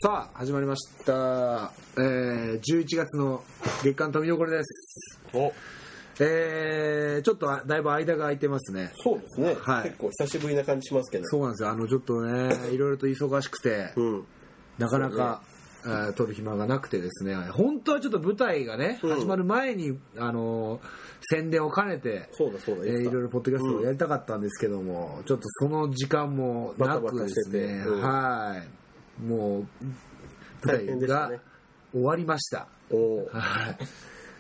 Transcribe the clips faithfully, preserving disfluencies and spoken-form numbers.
さあ始まりました、えー、じゅういちがつの月間富所です。 おえー、ちょっとだいぶ間が空いてますね。 そうですね、 はい、 結構久しぶりな感じしますけど。 そうなんですよ。あのちょっとねいろいろと忙しくて、うん、なかなか、ね、えー、撮る暇がなくてですね、本当はちょっと舞台がね、うん、始まる前にあの宣伝を兼ねてそうだそうだ、 えー、いろいろポッドキャストをやりたかったんですけども、うん、ちょっとその時間もなくですね、バタバタしてて、うん、はいもう舞台が終わりました。 おはい、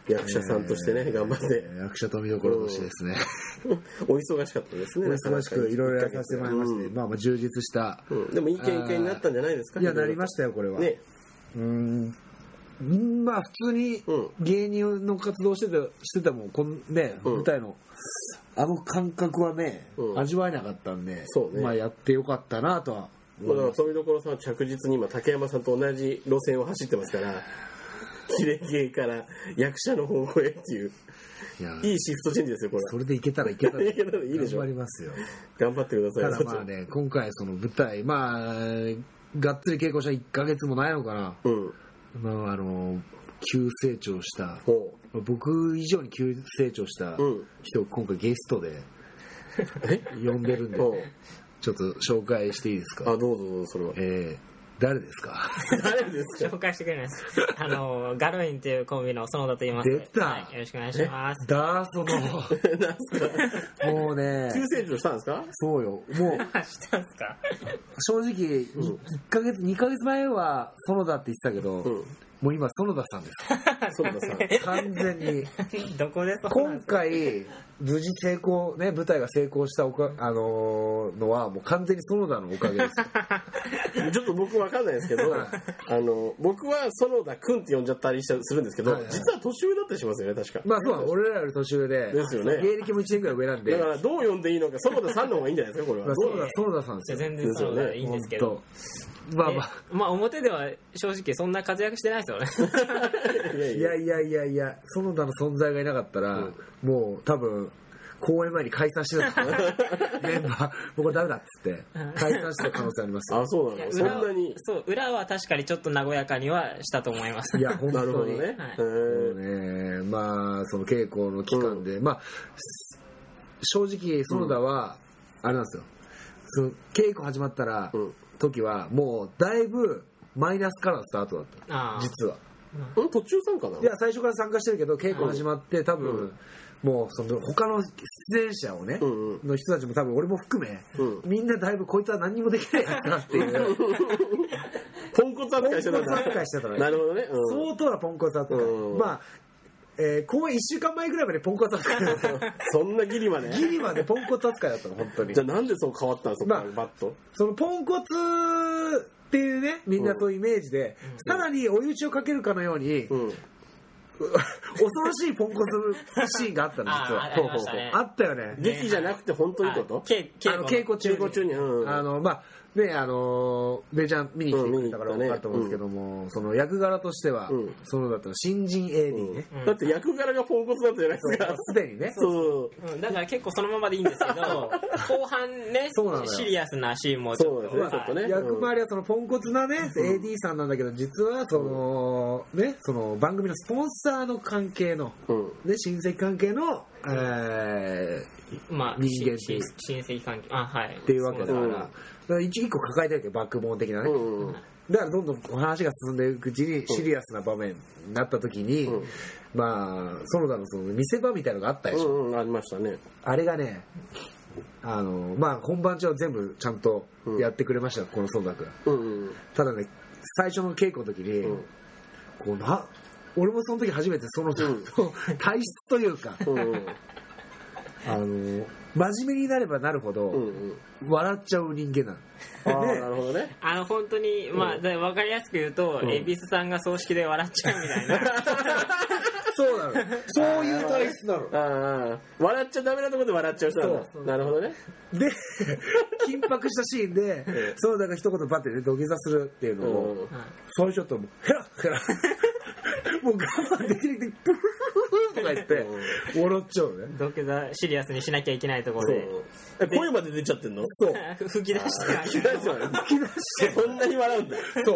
役者さんとしてね、えー、頑張って役者富所としてですね、 うん、お忙しかったですね。 お忙しくいろいろやらさせてもらいまして、うん、まあまあ充実した、 うん、でもいい経験になったんじゃないですか。 いやなりましたよこれは、ね、うーんまあ普通に芸人の活動しててしててもこのね、うん、舞台のあの感覚はね、うん、味わえなかったんで、そうね、まあやってよかったなとは。 だから富所さんは着実に今竹山さんと同じ路線を走ってますから、キレ芸から役者の方向へっていういやいいシフトチェンジですよこれ。 それでいけたらいけたらいけたらいいでしょ。 頑張りますよ。 頑張ってください。 ただまあね今回その舞台まあがっつり稽古したいっかげつもないのかな、うん、まああの急成長した僕以上に急成長した人を今回ゲストで呼んでるんでちょっと紹介していいですか。 あどうぞどうぞ。それは、 えー、誰ですか誰ですか紹介してくれますあのガロインというコンビの園田と言います。 出た、 はい、よろしくお願いします。 だそのもうね急成長したんですか。 そうよもうしたんですか。 正直、うん、いっかげつにかげつまえは園田って言ってたけど、うんもう今園田さんです園田さん完全にどこでそ今回無事成功ね舞台が成功したおか、あのー、のはもう完全に園田のおかげですちょっと僕わかんないですけどあの僕は園田くんって呼んじゃったりするんですけど、はいはい、実は年上だったりしますよね確か。 まあそうだ俺らより年上でですよね。 芸歴もいちねんくらい上なんでだからどう呼んでいいのか園田さんの方がいいんじゃないですかこれは。 園田さんですよ。 全然園田いいんですけどまあまあ、 まあ表では正直そんな活躍してないですよねいやいやいやいや園田の存在がいなかったら、うん、もう多分公演前に解散してたメンバー僕はダメだっつって解散してた可能性ありますよ。 あそうなの。そんなにそう裏は確かにちょっと和やかにはしたと思います。 いや本当にね、はい、 そうねまあその稽古の期間で、うん、まあ正直園田は、うん、あれなんですよその稽古始まったら、うん時はもうだいぶマイナスからのスタートだった実は。 うん、途中参加なの？ いや最初から参加してるけど稽古始まって多分、うん、もうその他の出演者をね、うんうん、の人たちも多分俺も含め、うん、みんなだいぶこいつは何にもできないやつだっていうポンコツ扱いしてたんだ。 ポンコツ扱いしてたのね。 なるほどね、うん、 相当なポンコツ扱い、うん、まあえー、公演いっしゅうかんまえぐらいまでポンコツ扱いだったそんなギリまでギリまでポンコツ扱いだったの本当に。 じゃあなんでそう変わったのそこから、まあ、バッとそのポンコツっていうねみんなそういうイメージで、うん、さらに追い打ちをかけるかのように、うん、恐ろしいポンコツシーンがあったの実は。 あ, あ, りましたね、 あったよね。 劇じゃなくて本当にこと、 稽古中に稽古中に、うん、 あのまあねあのベイちゃん見に来てくれたから分かると思うんですけども、うん、その役柄としては、うん、そのだったら新人 エーディー ね、 うん、だって役柄がポンコツだったじゃないですかすでにね。 そう、うん、だから結構そのままでいいんですけど後半ねシリアスなシーンもちょっと、 そうですね、ちょっとね役回りはそのポンコツなね、うん、エーディー さんなんだけど実はその、ね、その番組のスポンサーの関係の、うんね、親戚関係の、えーまあ、人間っていう親戚関係あ、はい、 っていうわけだから、だから一個抱えてるわけバックボーン的なね、うんうん、だからどんどん話が進んでいくうちにシリアスな場面になった時に、うん、まあ園田のその見せ場みたいなのがあったでしょ、 うんうん、ありましたね。あれがねあのまあ本番中は全部ちゃんとやってくれました、うん、この園田君、うんうん、ただね最初の稽古の時に、うん、こうな俺もその時初めて園田の体質というか、うんうんあの真面目になればなるほど、うんうん、笑っちゃう人間なの。 ああなるほどね。 あの本当にまあ、うん、分かりやすく言うと、うん、恵比寿さんが葬式で笑っちゃうみたいなそうなのそういう体質なの。 ああ笑っちゃダメなところで笑っちゃう人なの。そうなるほどね。 で緊迫したシーンでそうだから一言バッてね土下座するっていうのを、うん、最初ちょっとヘラヘラもう我慢できなくてプフフフとか言って笑っちゃうね。 土下座シリアスにしなきゃいけないところでえ声まで出ちゃってんの。 そう吹き出して吹き出して吹き出してそんなに笑うんだ。 そう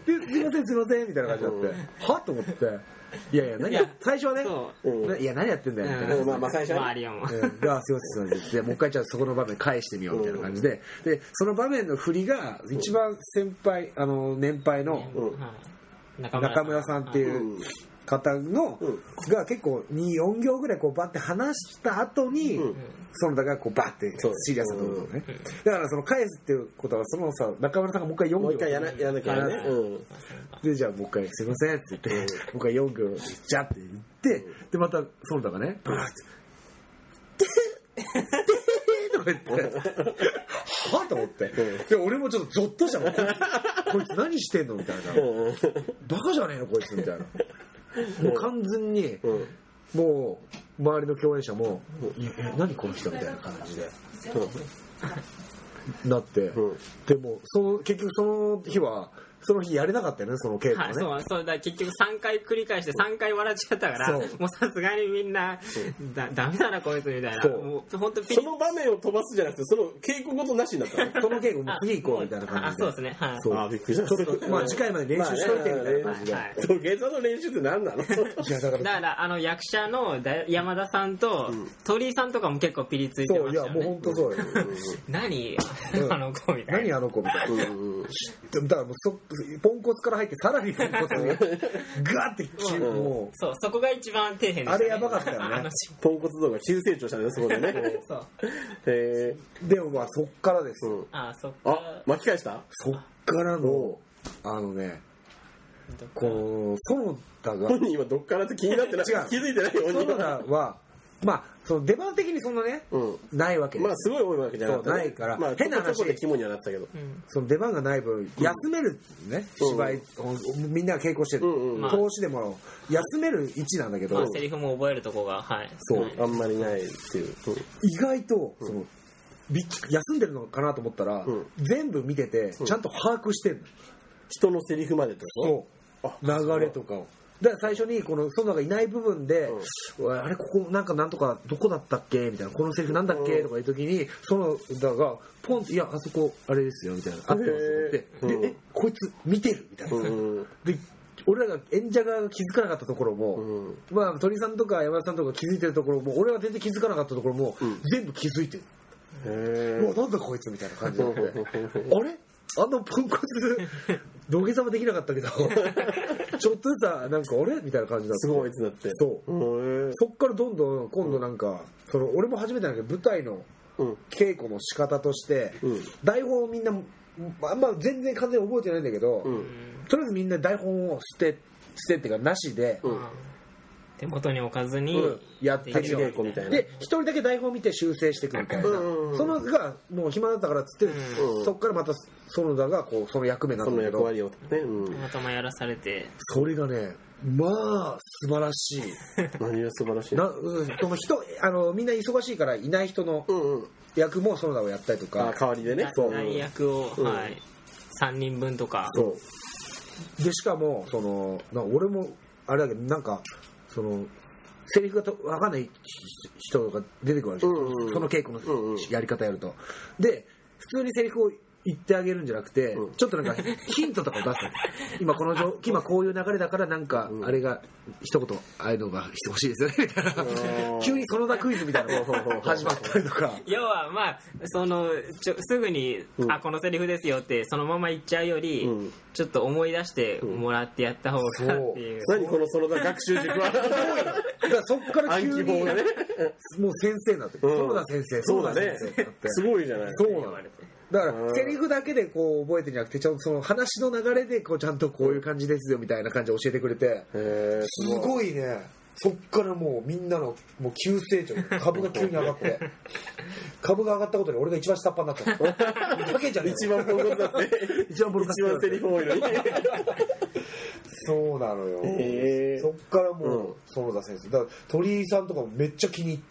ですいませんすいませんみたいな感じになって、はと思って、いやいや何や最初はね、いや何やってんだよみたいな、 まあまあ最初はありよもすいませんすいませんでもう一回じゃあそこの場面返してみようみたいな感じで、でその場面の振りが一番先輩あの年配の中村さんっていう方のが結構に、よん行ぐらいこうバッて話した後に園田がこうバッてシリアスなところね、だからその返すっていうことはそのさ中村さんがもう一回よん行もう一回やらなきゃね、 でじゃあもう一回すいませんって言ってもう一回よん行ジャって言ってでまた園田がねバーってとか言ってはと思ってで俺もちょっとゾッとしたもんこいつ何してんのみたいなバカじゃねえのこいつみたいなもう完全に、うん、もう周りの共演者も「いやえ何この人」みたいな感じで、うん、なって、うん、でもその結局その日はその日やれなかったよねその稽古ね、はい、 そうそうだ結局さんかい繰り返してさんかい笑っちゃったからもうさすがにみんなだダメだなこいつみたいなもう本当その場面を飛ばすじゃなくてその稽古ごとなしになったのその稽古も次行こうみたいな感じであそうですねはいそうあびっくりしたまあ次回まで練習しといてみたいな感じで、まあね、 土下座の練習って何なのいやだからだからあの役者の山田さんと、うん、鳥居さんとかも結構ピリついてましたよねそういやもう本当そうよ何あの子みたいな何あの子みたいな、うん、だからもうそポンコツから入ってさらにポンコツがガーってもうそうそこが一番底辺でした、ね、 あれやばかったよねポンコツ動画急成長したねそこでねそうへでもまあそっからです、うん、 あそっからあ巻き返したそっからのあのねこう園田が本人今どっからって気になってない気づいてないよ園田はまあその出番的にそんなね、うん、ないわけですまあすごい多いわけじゃなくて、ね、 ないから、 まあ、変な話で肝にはなったけど、うん、 その出番がない分休めるね、うん、芝居、うん、みんなが稽古してる、うんうん、投資でも休める位置なんだけど、 まあ、セリフも覚えるとこがはいそう、 あんまりないっていう、 うん、意外とその休んでるのかなと思ったら、うん、全部見ててちゃんと把握してるの、うん、 人のセリフまでってことそう流れとかをだから最初にこの園田がいない部分で、うん、あれここなんかなんとかどこだったっけみたいなこのセリフなんだっけとかいう時に園田がポンっていやあそこあれですよみたいな合ってますってで、うん、えこいつ見てるみたいな、うん、で俺らが演者側が気づかなかったところも、うん、まあ鳥さんとか山田さんとか気づいてるところも俺は全然気づかなかったところも、うん、全部気づいてるうわなんだこいつみたいな感じになってあれあんなポンコツ土下座もできなかったけどちょっとずつはなんかあれみたいな感じになってすごいつなってそうそっからどんどん今度なんか、うん、その俺も初めてなんだけど舞台の稽古の仕方として、うん、台本をみんなあんま全然完全に覚えてないんだけど、うん、とりあえずみんな台本を捨て捨てっていうかなしで、うん手元に置かずに、うん、 やってる稽古みたいなで一人だけ台本を見て修正していくみたいな、うんうん、そのがもう暇だったからっつって、うん、そっからまた園田がこうその役目なんだけどその役割をね、うん、 たまたまやらされてそれがねまあ素晴らしい何が素晴らしいな、うん、その人あのみんな忙しいからいない人の役も園田をやったりとか、うんうん、 あ代わりでね代役を、うん、はいさんにんぶんとかそうでしかもそのな俺もあれだけどなんかそのセリフがと分かんない人が出てくるわけです、うんうん、その稽古のやり方やるとで普通にセリフを言ってあげるんじゃなくて、うん、ちょっとなんかヒントとかを出す今この今こういう流れだからなんかあれが一言ああいうのがしてほしいですよねみたいな急に園田クイズみたいなのが始まったりとか要はまあそのちょすぐに、うん、あこのセリフですよってそのまま言っちゃうより、うん、ちょっと思い出してもらってやった方がっていう、うん、 何この園田学習塾はだからそっから急に、ね、もう先生になって園田先生そうだねすごいじゃないそうなのだからセリフだけでこう覚えてんじゃなくてちょっとその話の流れでこうちゃんとこういう感じですよみたいな感じで教えてくれてすごいねそっからもうみんなのもう急成長株が急に上がって株が上がったことで俺が一番下っ端になっただけじゃね一番ボロカスだって一番ボロカス一番セリフ多いのにそうなのよそっからもう園田先生だから鳥居さんとかもめっちゃ気に入って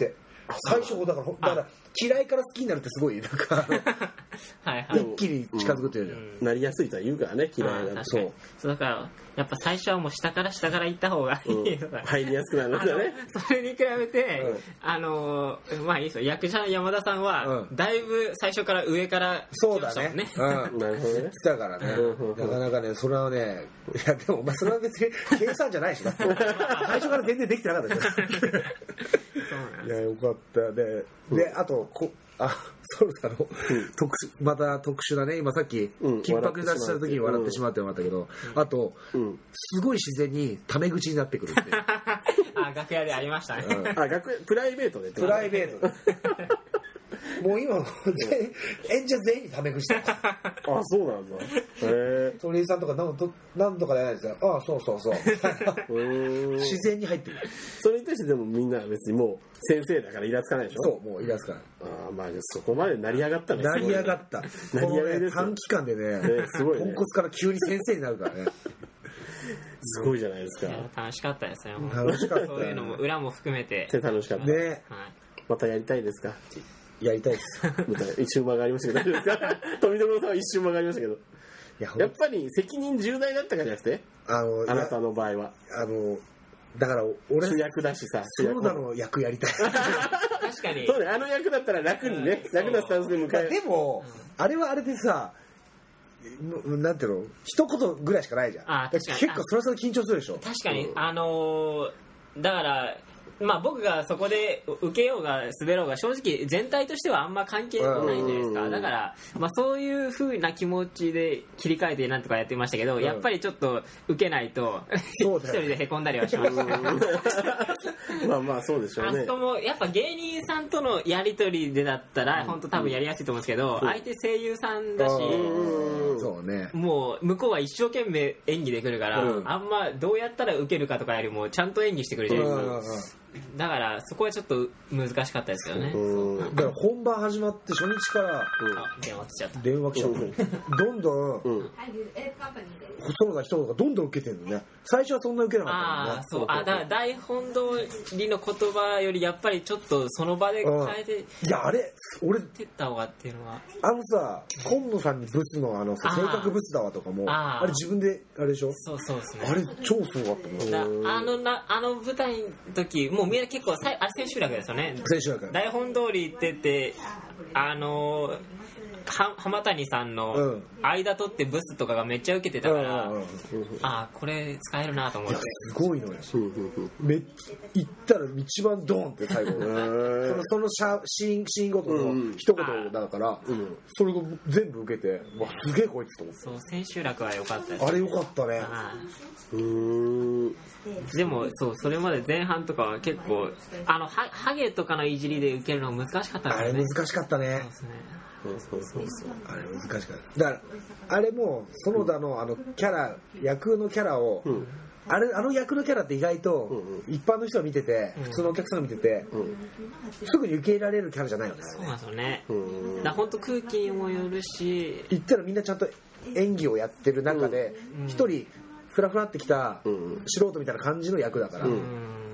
最初だからだから嫌いから好きになるってすごいなんかはいはい一気に近づくっていうじゃん、うんうん、なりやすいとは言うからね嫌いなそうそうだからやっぱ最初はもう下から下から行った方がいい、うん、 入りやすくなるんだねそれに比べて、うん、あのまあいいですよ役者の山田さんは、うん、だいぶ最初から上から来ましたもんねそうだね、うん、なるほどね来たからね、うん、なかなかねそれはねいやでもお前それは別に計算じゃないしな最初から全然できてなかったじゃんいやよかったで、うん、であとこあソルタの、うん、特殊また特殊だね今さっき、うん、緊迫に出した時に笑ってしまってもらったけど、うん、あと、うん、すごい自然にタメ口になってくるってあ楽屋でありましたね、 うん、あ楽屋プライベートでプライベートでもう今演者全員にタメ口だあそうなんだへえ鳥居さんとか何と何とかじゃないですよあそうそうそう自然に入ってるそれに対してでもみんなは別にもう先生だからイラつかないでしょそうもうイラつかないああまあそこまで成り上がったね成り上がったこのね短期間でね、ねすごいね、ポンコツから急に先生になるからねすごいじゃないですか楽しかったですよ楽しかった、ね、 そういうのも裏も含めて楽しかったね、はい、 またやりたいですかやりたいです一瞬間がありましたけど大丈夫ですか富所さんは一瞬間がありましたけどや, やっぱり責任重大だったからじゃなくて あ, のあなたの場合はあのだから俺主役だしさそうだの役やりたい確かにそうねあの役だったら楽にね、うん、楽なスタンスで迎えでも、うん、あれはあれでさなんていうの一言ぐらいしかないじゃんあ確かに結構それはそれ緊張するでしょ確かに、うん、あのー、だからまあ僕がそこで受けようが滑ろうが正直全体としてはあんま関係ないんじゃないですかだからまあそういう風な気持ちで切り替えてなんとかやってましたけどやっぱりちょっと受けないと一人でへこんだりはしましたまあまあそうでしょうねあそこもやっぱ芸人さんとのやり取りでだったら本当多分やりやすいと思うんですけど相手声優さんだしそうねもう向こうは一生懸命演技でくるからあんまどうやったら受けるかとかよりもちゃんと演技してくるじゃないですかだからそこはちょっと難しかったですよねだから本番始まって初日から、うん、 あ電話来ちゃった電話来ちゃったどんどん、うん、細田人がどんどん受けてるのね最初はそんな受けなかったのねあそうあだから台本通りの言葉よりやっぱりちょっとその場で変えて、 うん、いやあれ俺てった方がっていうのはあのさ今野さんにブスのあのさ性格ブスだわとかも あ, あれ自分であれでしょそうそうですねあれ超すごかったもんあのなあの舞台の時もうみんな結構さあれ千秋楽ですよね千秋楽台本通り言っててあのーは浜谷さんの間取ってブスとかがめっちゃ受けてたから、うんうんうん、ああこれ使えるなと思ってすごいのよめ言ったら一番ドーンって最後そのそのシャシーンシーンごとの一言だから、うん、それを全部受けてわすげえこいつと思ってそう千秋楽は良かったですあれ良かったねうーんでもそうそれまで前半とかは結構あのハハゲとかのいじりで受けるの難しかったですねあれ難しかったねそうですねそうそうそうあれ難しかっただからあれも園田のあのキャラ役のキャラを、うん、あれあの役のキャラって意外と一般の人が見てて、うん、普通のお客さんが見てて、うん、すぐに受け入れられるキャラじゃないよねそうなんですよね、うん、だから本当空気にもよるし言ったらみんなちゃんと演技をやってる中で一、うん、人フラフラってきた素人みたいな感じの役だから、うん、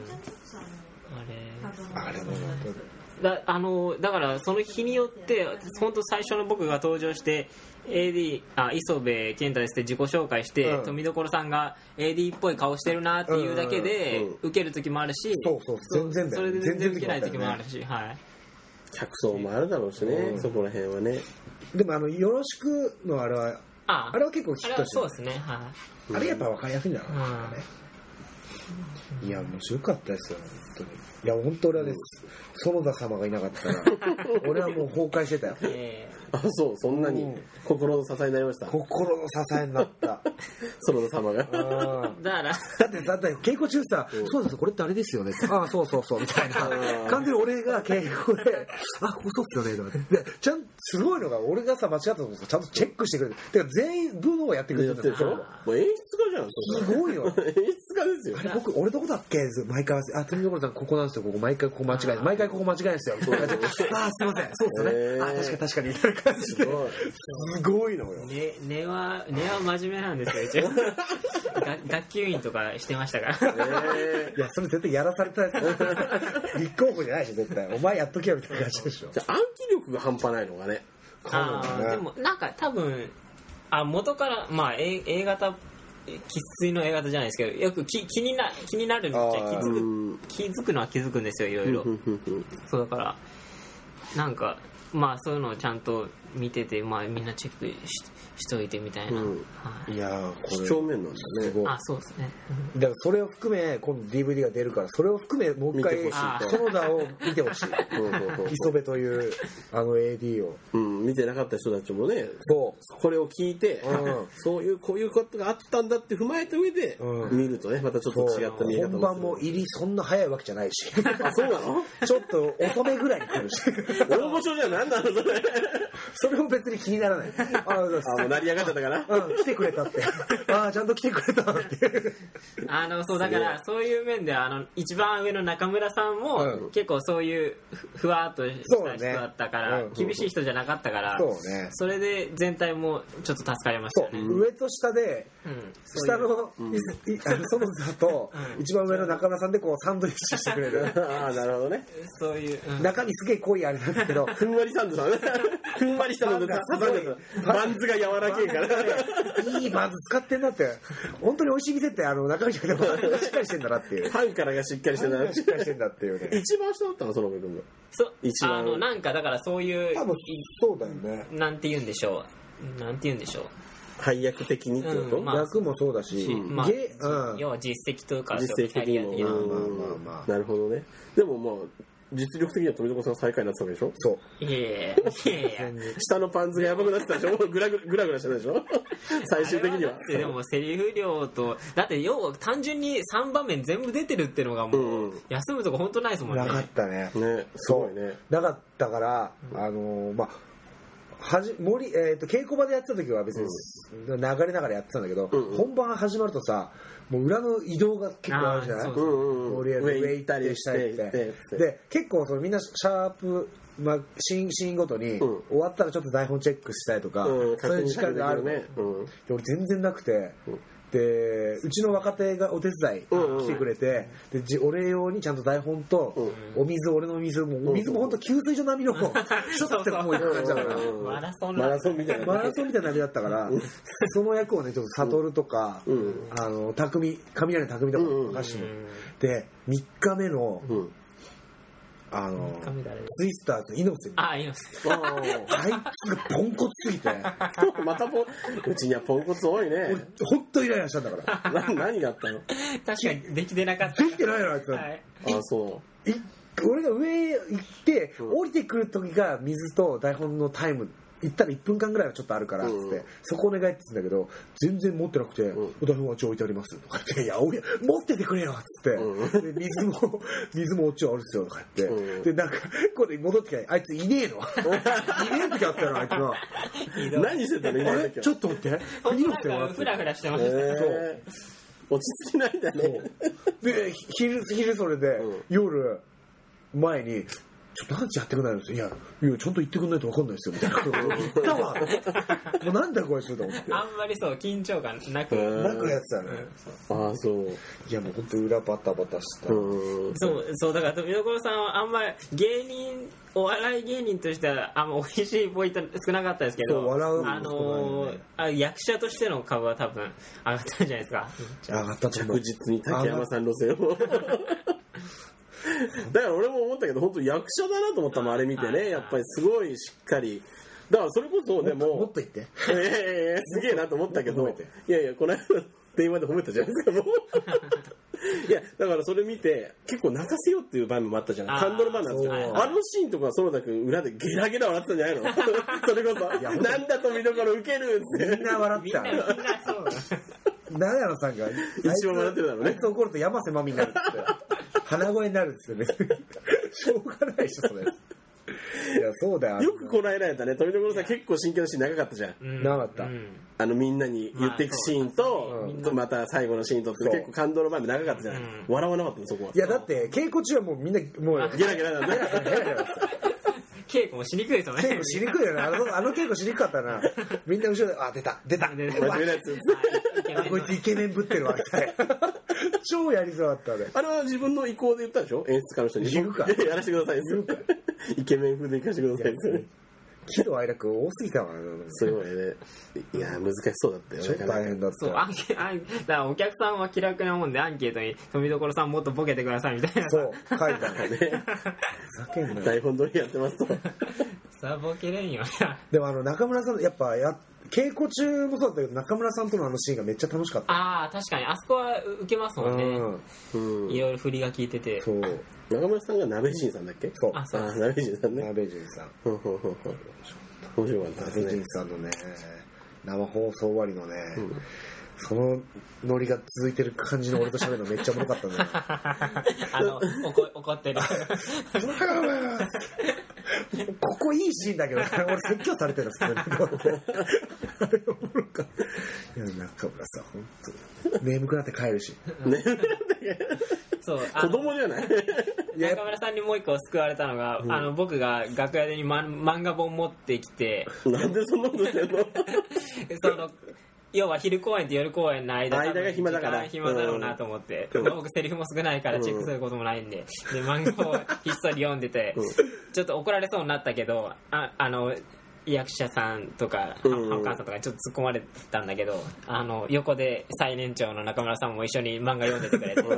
あれあれもだあのだからその日によって本当最初の僕が登場して エーディー あ磯部健太ですって自己紹介して、うん、富所さんが エーディー っぽい顔してるなっていうだけで受ける時もあるし、 そうそう全然だよそれで全然受けない時もあるし、はい、 客層もあるだろうしね、うん、そこら辺はねでもあのよろしくのあれはああれは結構ヒットしてるそうですね、はい、 あれやっぱ分かりやすいんだろうね、うん、いや面白かったですよ本当にいや本当俺はね、園田様がいなかったら俺はもう崩壊してたよ、えー、あそうそんなに心の支えになりました心の支えになった園田様がだからだってだって稽古中さ、うん、そうですこれってあれですよねああそうそうそうみたいな完全に俺が稽古であここそうっすよねとかでちゃんすごいのが俺がさ間違ったとこちゃんとチェックしてくれるてか全員部のをやってくれるんですよもう演出家じゃんすごいよ演出家ですよあれ僕俺どこだっけ毎回あ富所さんここなんですよここ毎回ここ間違え毎回ここ間違えですよああすいませんそうですよねあ確かに確かにみたいな感じで、すごいのよ。 ね、根は根は真面目なんですよ一応。学級委員とかしてましたから。 えー、いやそれ絶対やらされたやつ。立候補じゃないでしょ絶対。お前やっとけよみたいな感じでしょ。 じゃあ暗記力が半端ないのがね。 ああでもなんか多分あ元からまあ A, A 型生粋の A 型じゃないですけどよく気気にな気になるんじゃ気づく気づくのは気づくんですよいろいろ。そうだからなんかまあそういうのをちゃんと見ててまあみんなチェック し, しといてみたいな。うんはい、いやこれ几帳面なんだね。 あそうですね。 だからそれを含め今度 ディーブイディー が出るからそれを含めもう一回園田を見てほしい。磯部というあの エーディー を、 うん、見てなかった人たちもねそうこれを聞いて、うん、そういうこういうことがあったんだって踏まえた上で、うん、見るとねまたちょっと違った見え方もする。 本番も入りそんな早いわけじゃないし。 あそうなの？ ちょっと遅めぐらいに来るし。 大御所じゃ何なのそれ。 それも別に気にならない。ああもう成り上がっちゃったかな。 うん来てくれたって。ああちゃんと来てくれたって。 あのそうだからそういう面であの一番上の中村さんも、うん、結構そういうふわっとした人だったから、ねうん、厳しい人じゃなかったから、 そうね、 それで全体もちょっと助かりましたよね。 上と下で、うん、下の園田と一番上の中村さんでこうサンドイッチしてくれる。 ああなるほどね。 そういう、 うん、中身すげえ濃いあれなんだけどふんわりサンドさんね。ふんわりしたのでバンズが柔らけえからいいバンズ使ってんだって。本当に美味しい店ってあの中身がしっかりしてんだなっていう。 パンからがしっかりしてんだな。 しっかりしてんだっていうね。 一番下だったのその部分が。 そう一番あのなんかだからそういう多分そうだよね。 なんて言うんでしょう。なんて言うんでしょう。 配役的にってこと、うんまあ、役もそうだし、 まあうん、要は実績というか実績的にも、まあまあまあまあ、なるほどね。でもまあ実力的には富所さん最下位になってたわけでしょ。 そう。 いやいやいや下のパンツがやばくなってたでしょ。グラグラグラグラしてたでしょ。最終的には。 でもセリフ量とだって要は単純にさんばんめ全部出てるっていうのがもう、うん、休むとこ本当ないですもんね。 なかったね。 ね、すごいね。 なかったから、あのー、まあ。はじ森えー、と稽古場でやってた時は別に流れながらやってたんだけど、うんうん、本番始まるとさもう裏の移動が結構あるじゃない。 上行ったりしてで結構そのみんなシャープ、まあ、シーンシーンごとに、うん、終わったらちょっと台本チェックしたりとか、うん、そういう時間があるね、うん、で俺全然なくて、うんでうちの若手がお手伝い来てくれて、うんうん、で俺用にちゃんと台本と、うん、お水俺の水もお水も本当給水所並みのちょっともう行く感じだからマラソンマラソンみたいなマラソンみたいな波だったからその役をねちょっと悟とか、うん、あの匠雷の匠とか歌手、うん、でみっかめの、うんあのツイスターと猪瀬あ猪瀬あいつがポンコツすぎてまたポンうちにはポンコツ多いね。 ほんとイライラしたんだからな何があったの。 確かにできてなかったできてないのあいつ、はい、 あそう俺が上へ行って、うん、降りてくる時が水と台本のタイム行ったらいっぷんかんぐらいはちょっとあるからっつって、うん、そこお願いって言うんだけど全然持ってなくて、うん、台本はあっち置いてありますとか言っていや俺持っててくれよっつって、うん、で水も水もあっちあるっすよとか言って、うん、でなんかこれ戻ってきてあいついねえのいねえ時あったよあいつが何してたの今あれちょっと待ってフラフラしてました、 えー、そう落ち着きないんだねで昼昼それで、うん、夜前にちょっとなんでやってくれないんですよ。いや、いやちゃんと言ってくれないと分かんないですよみたいなこと言ったわもうなんだこれすると思ってあんまりそう緊張感なくなくやってたね、 うん、ああそういやもう本当裏バタバタしたうんそうそうだから富所さんはあんまり芸人お笑い芸人としてはあんま美味しいポイント少なかったですけど笑う、 あのー、あ役者としての株は多分上がったんじゃないですか。 上がったと思う。 着実に竹山さん路線をだから俺も思ったけど本当役者だなと思ったもんあれ見てねやっぱりすごいしっかりだからそれこそでももっと言っていやいやいやすげえなと思ったけどいやいやこの間電話で褒めたじゃないですかもういやだからそれ見て結構泣かせようっていう場面もあったじゃない。感動の場面なんですけどあのシーンとか園田君裏でゲラゲラ笑ってたんじゃないのそれこそなんだと見どころウケるってみんな笑ってた長野さんが一番笑ってるだろうね。 あいつ怒ると山瀬まみになるって鼻声になるんですよねしょうがないでしょそれいやそうだよよくこらえられたね。富所さん結構真剣なシーン長かったじゃん、 うん、長かった、うん、 あのみんなに言っていくシーンと、まあ、また最後のシーンとって結構感動の場面長かったじゃない、うん、笑わなかったのそこは。 いやだって稽古中はもうみんなもうゲラゲラなんだ稽古もしにくいですよね。 稽古しにくいよね。あのあの稽古しにくかったな。みんな後ろであ出た出た。 真面目なやつ。 こいつイケメンぶってるわみたいな。超やりそうだったね。 あれは自分の意向で言ったでしょ、演出家の人に。 言うか。 やらせてください。イケメン風で行かせてください。 喜怒哀楽多すぎたわ。 すごいね。いや難しそうだったよね。 ちょっと大変だった。 そう、アンケアンだからお客さんは気楽なもんでアンケートに富所さんもっとボケてくださいみたいな。 そう書いてあるね。ふざけんなよ。 台本通りやってますと。 さあボケれんよ。 でもあの中村さんやっぱや稽古中もそうだったけど中村さんとのあのシーンがめっちゃ楽しかった。 ああ確かにあそこは受けますもんね。 うん。 いろいろ振りが効いてて。 そう。 中村さんが鍋人さんだっけ？ そう。 あそう。 鍋人さんね。 鍋人さん。 ほうほうほうほう。面白かったですね。 鍋人さんのね生放送終わりのね、うん、そのノリが続いてる感じの俺と喋るのめっちゃおもろかったんだよ。 あの怒怒ってる。 ここいいシーンだけど、俺説教されてるんですけど、あれおもろかった。いや中村さん本当眠くなって帰るし。 眠くなってそう子供じゃない。 中村さんにもう一個救われたのが、うん、あの僕が楽屋でに、ま、漫画本持ってきて。 なんでそんなことしてんの？ その要は昼公演と夜公演の間間が暇だから暇だろうなと思って、うん、僕セリフも少ないからチェックすることもないんで、うん、で漫画をひっそり読んでて、うん、ちょっと怒られそうになったけどああの役者さんとかお母さんとかちょっと突っ込まれたんだけど、あの横で最年長の中村さんも一緒に漫画読んでてくれて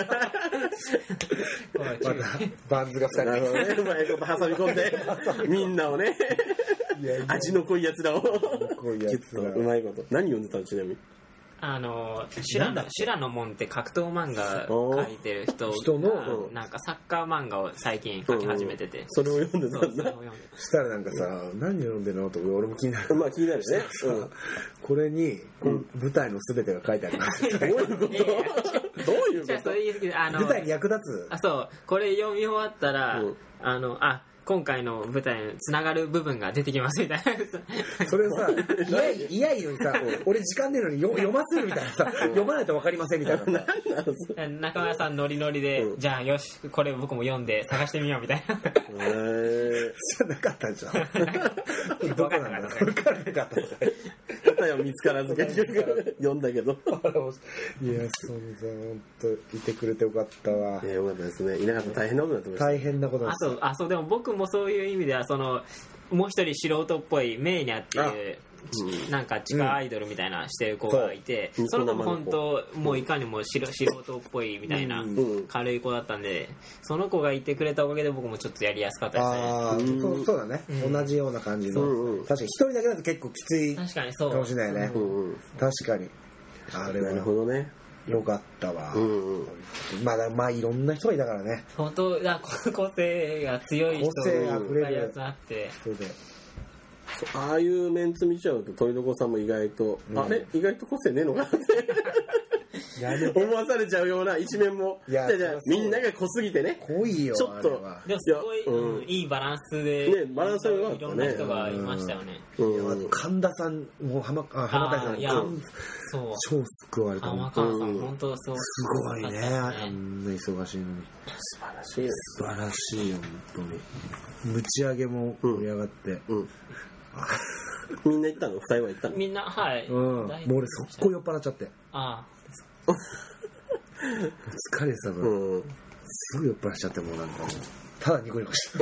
またバンズがふたりなるほどね、うまいこと挟み込んでみんなをねいやいや味の濃いやつらを濃いやつらうまいこと。何読んでたのちなみに？ あの修羅の修羅の門って格闘漫画描いてる人人のなんかサッカー漫画を最近描き始めてて、うん、 それを読んでたんだ。 したらなんかさ、うん、何読んでるのと俺も気になる。 まあ気になるね、うん、 これにこう舞台のすべてが書いてあります、うん、 どういうこと？どういうこと？ じゃあそれ言い過ぎで、あの舞台に役立つ。 あそうこれ読み終わったら、うん、あのあ今回の舞台につながる部分が出てきますみたいな。 それをさいやいやのにさ俺時間出るのに読ませるみたいなさ読まないと分かりませんみたいな中村さんノリノリで、うん、じゃあよしこれ僕も読んで探してみようみたいな。へえじゃなかったんじゃん。 分かんなかった分かんなかった答えは見つからず読んだけど。いやそのさ本当いてくれてよかったわ。 いやよかったですね。いなかったら大変なことになってました。 大変なことです。 あそうあそうでも僕もそういう意味ではそのもう一人素人っぽいメイニャっていううん、なんか地下アイドルみたいなしてる子がいて、うん、その子も本当もういかにも素人っぽいみたいな軽い子だったんで、その子がいてくれたおかげで僕もちょっとやりやすかったですね。 あ、うん、そう、そうだね、うん、同じような感じの、うんうん、確かに一人だけだと結構きついかもしれないね、うんうん、確かにあれはなるほどねよかったわ、うんうん、まだまあいろんな人がいたからね本当だ個性が強い人がやつあって人でああいうメンツ見ちゃうと鳥の子さんも意外と、うん、あれ意外と個性ねえのかなって思わされちゃうような一面もいやじゃみんなが濃すぎてね濃いよちょっとでもすごい、うん、いいバランスで、 ね、バランスが良かったねいろんな人がいましたよね、 うん、神田さんも浜あ浜谷さんいやそう超救われた浜川さん、うん、本当そうすごいねあんな忙しいのに素晴らしい素晴らしいよ本当にぶち上げも盛り上がって、うんうんみんな行ったの？二人は行ったの？ みんなはい、 うん、もう俺速攻酔っ払っちゃってああ疲れてたから、うん、すぐ酔っ払っちゃってもうなんかもうただニコニコして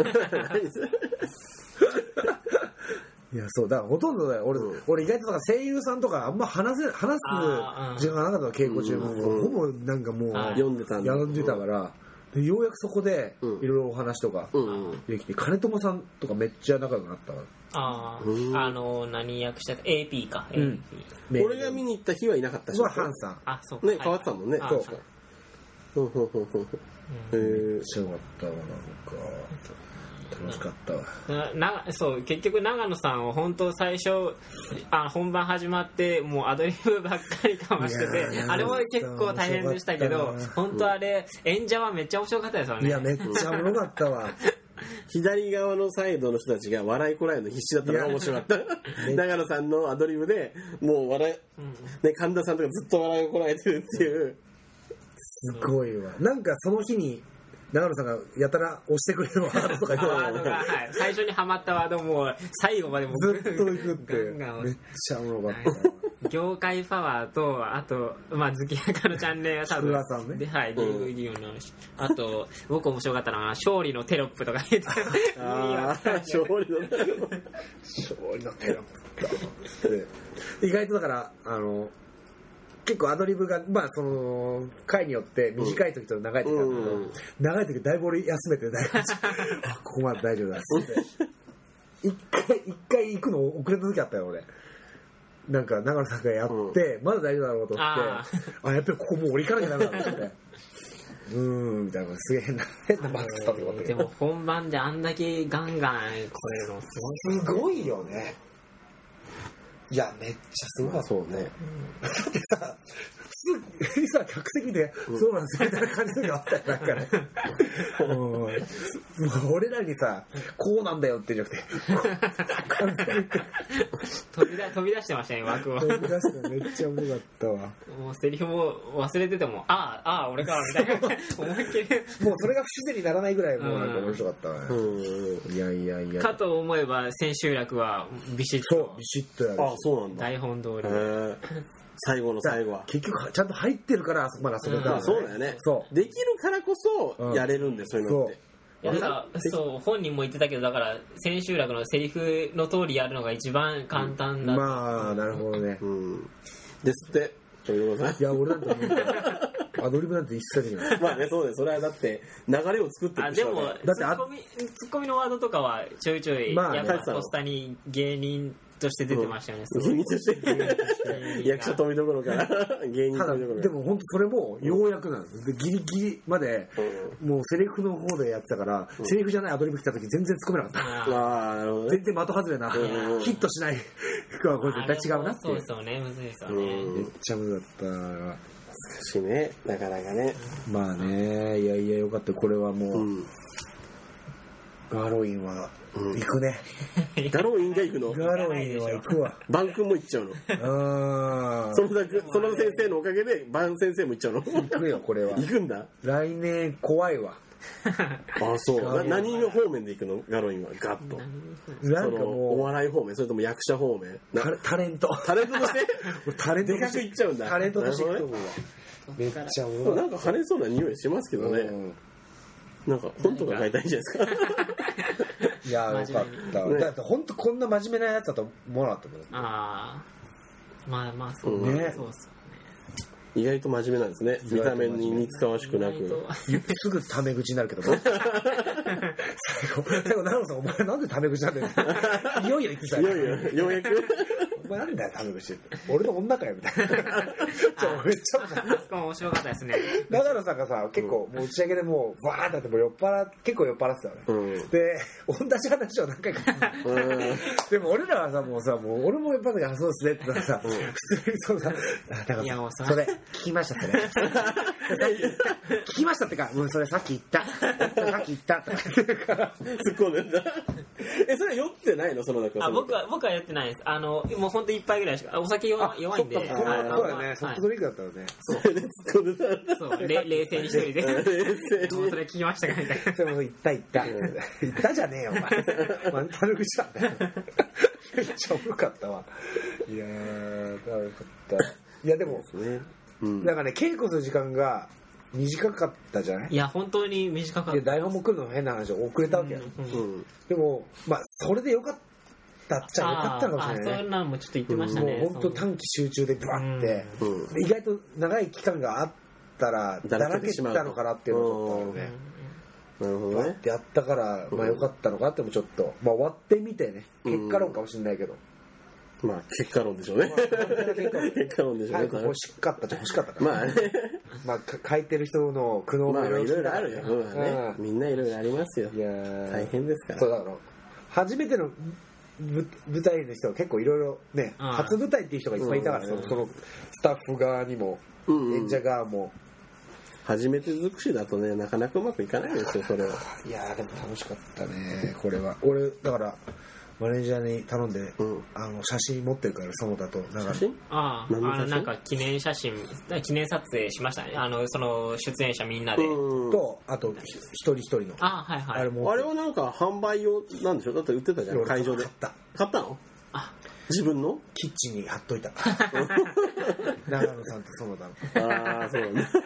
いやそうだからほとんどだよ俺、うん、俺意外と声優さんとかあんま話せ話す時間がなかったの稽古中も、うん、ほぼなんかもう読んでたんだ読んでたからようやくそこでいろいろお話とかできて、うん、金友さんとかめっちゃ仲良くなったわああ、あの何役したか エーピー か、うん、エーピー 俺が見に行った日はいなかったしハンさんあそうね変わってたもんねそうかほうほうほうほうへえめっちゃよかったわなんか楽しかったわななそう結局長野さんを本当最初あ本番始まってもうアドリブばっかりかましててあれも結構大変でしたけど本当あれ演者はめっちゃ面白かったですよねいやめっちゃ面白かったわ左側のサイドの人たちが笑いこらえるの必死だったのが面白かった長野さんのアドリブでもう笑い、うんね、神田さんとかずっと笑いをこらえてるっていうすごいわなんかその日に長野さんがやたら押してくれるワードとか言ワードが、はい、最初にハマったワードも最後までもずっといくってガンガンめっちゃおもろかった、はい、 業界パワーとあとまあ月明かのチャンネルは多分さん、ね、 ではい ディーブイディー のあと僕面白かったのは勝利のテロップとか言ってああ勝利のテロップ勝利のテロップ意外とだからあの結構アドリブがまあその回によって短い時と長い時だけど、うん、長い時だいぶ俺休めて大丈夫あここまで大丈夫だっつって一回一回行くの遅れた時あったよ俺なんか長野さんがやって、うん、まだ大丈夫だろうと思ってああやっぱりここもう俺行かなきゃダメだと思ってうーんみたいなすげえ変な変なマスだって思ってでも本番であんだけガンガン超えるのすごいよねいやめっちゃすごかった、 そうね、 うん、だってさ普通にさ客席で、うん、そうなんですよみたいな感じがあったよなんかねもう俺らにさこうなんだよってじゃなくて飛び出飛び出してましたね枠を飛び出してめっちゃ面白かったわもうセリフも忘れててもああああ俺かみたいな思いっきりもうそれが不自然にならないぐらいもうなんか面白かったわね、うん、いやいやいやかと思えば千秋楽はビシッとそうビシッとやるあそうなんだ台本通り最後の最後は結局ちゃんと入ってるからあそこまで遊べた、 うん、そうだよねそうできるからこそやれるんで、うん、そういうのっていやだからそう本人も言ってたけどだから千秋楽のセリフの通りやるのが一番簡単だ、 うん、まあなるほどね、 うん、ですっていや俺なんてアドリブなんて一切できないまあねそうですそれはだって流れを作ってるでもだってツッコミツッコミのワードとかはちょいちょい、まあ、やっぱポスターに芸人として出てましたよね、 うん、芸人として役者富どころから芸人富どころでも本当それもようやくなんですでギリギリまで、うん、もうセリフの方でやってたから、うん、セリフじゃないアドリブ来た時全然突っ込めなかったああなるほど、ね、 全然的外れな、うん、ヒットしない服はこれ絶対違うなってそうですよねむずいですよね、 うん、めっちゃむずかった難しいねなかなかねまあねいやいやよかったこれはもう、うん、ガロインは行くね、 うん、ガロインが行くのガロインは行くわバン君も行っちゃうのあそのその先生のおかげでバン先生も行っちゃうの行くよこれは行くんだ来年怖いわあそうな何の方面で行くのガロインはガッとなんかもうお笑い方面それとも役者方面タレントタレントとしてタレントでかく行っちゃうんだタレントとして行くと思うわめっちゃおなんか跳ねそうな匂いしますけどね、うん、なんか本とか書いたいじゃないですかいやよかった、ね、だって本当こんな真面目なやつだと思わなかったもんああまあまあそうね、ね、そうそう意外と真面目なんですね見た目に似つかわしくなくすぐタメ口になるけど最後最後長野さんお前なんでタメ口なんだよいよいよ言ってたよいよいよようやくお前なんだよタメ口って俺の女かよみたいなめっちゃ面白かったですね長野さんがさ結構もう打ち上げでもうバーってやってもう酔っ払結構酔っ払ってたよね、うん、で同じ話を何回かでも俺らはさもうさもう俺も酔っ払ったからそうですねって言ったらさ、うん、普通にそうさだからさそれ聞きましたそれ聞きましたってかもうそれさっき言ったさっき言ったとか言ってるから突っ込んでんだえそれ酔ってないのその中あ僕は僕は酔ってないですあのもう本当一杯ぐらいしかお酒弱弱いんでそうだねソフトドリンクだったらねそうで突っ込んでたそう冷静に一人で冷静にそれ聞きましたかみたいなそれも言った言った言ったじゃねえよお前マンタル口だねめっちゃおもろかったわいやーよかったいやでもうん、なんかね稽古する時間が短かったじゃないいや本当に短かった台本も来るの変な話遅れたわけや、うんうん、でもまあそれでよかったっちゃよかったかもしれないねあそんなんもちょっと言ってましたね、 うん、もう本当短期集中でブワッて、うん、意外と長い期間があったらだらけたのかなっていうのがちょっとあるねなるほどねってやったからまあよかったのかってもちょっとまあ終わってみてね結果論かもしれないけど、 まあ結果論でしょうね。まあ、結果論でしょうね。 欲しかったじゃ欲しかったから。 まあね。 まあ書いてる人の苦悩もいろいろあるよ。まあね。みんないろいろありますよ。いや大変ですから。 そうだから初めての舞台の人は結構いろいろね初舞台っていう人がいっぱいいたから、うん、そのスタッフ側にも、うんうん、演者側も。 初めて尽くしだとねなかなかうまくいかないですよそれは。 いやでも楽しかったねこれは。俺だからマネージャーに頼んで、うん、あの写真持ってるから園田と写真あああなんか記念写真記念撮影しましたねあのその出演者みんなでとあと一人一人のあはいはいあれもあれはなんか販売用なんでしょだって売ってたじゃん会場で買った買ったのあ自分のキッチンに貼っといた長野さんと園田のああそうなんだ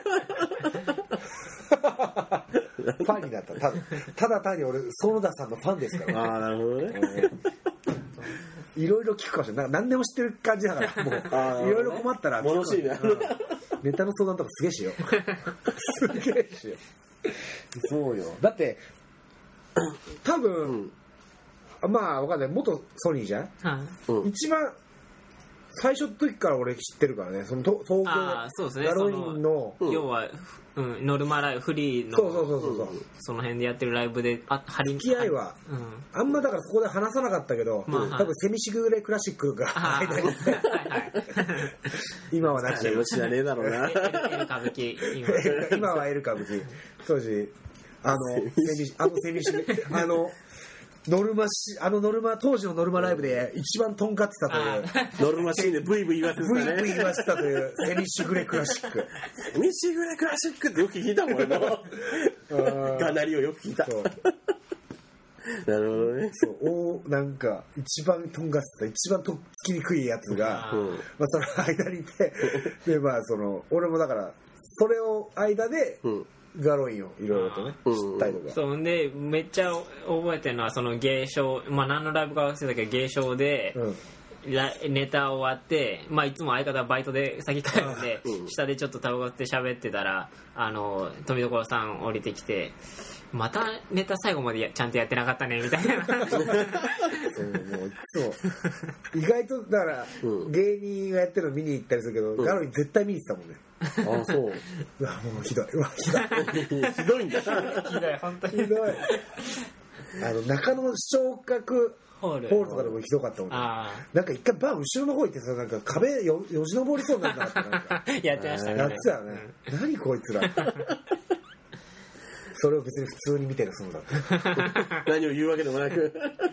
ファンになったただただ単に俺園田さんのファンですからああなるほどねいろいろ聞くかもしれないなんか何でも知ってる感じだからもういろいろ困ったら物知りだネタの相談とかすげえしようすげえしようそうよだって多分、うん、まあわかんない元ソニーじゃん、うん、一番最初の時から俺知ってるからねその東京ガロインの要は、うん、ノルマライブフリーのそうそうそうそう、うん、 その辺でやってるライブであ張り付き合いは、うん、あんまだからそこで話さなかったけど、まあ、多分セミシグレクラシックが間に今はなし知らねえだろうな L 歌舞伎今, 今は L 歌舞伎当時あのセミあのセミシグレあのノルマしあのノルマ当時のノルマライブで一番とんかってたというノルマシーンでブイブイ言わせてたねブイブイ言わせたというセミシグレクラシックセミシグレクラシックってよく聞いたもんながなりをよく聞いたなるほどねそうおなんか一番とんかってた一番とっつきにくいやつが、うんまあ、その間にいてでまあその俺もだからそれを間で、うんガロインをいろいろとね知ったりとかそうでめっちゃ覚えてるのはその芸賞まあ何のライブか忘れたけど芸賞で、うん、ネタ終わってまあいつも相方はバイトで先帰るんで、うん、下でちょっとタバコって喋ってたらあの富所さん降りてきてまたネタ最後までちゃんとやってなかったねみたいなそうもういつも意外とだから、うん、芸人がやってるの見に行ったりするけど、うん、ガロイン絶対見に行ってたもんねああそううわもうひどいうわひどいひどいんだひどい本当にひどいあの中野昇格ホールホールとかでもひどかったもんねなんか一回バー後ろの方行ってさなんか壁よよじ登りそうになったってなんかやってましたねやってたよね、うん、何こいつらそれを別に普通に見てるそのだって何を言うわけでもなく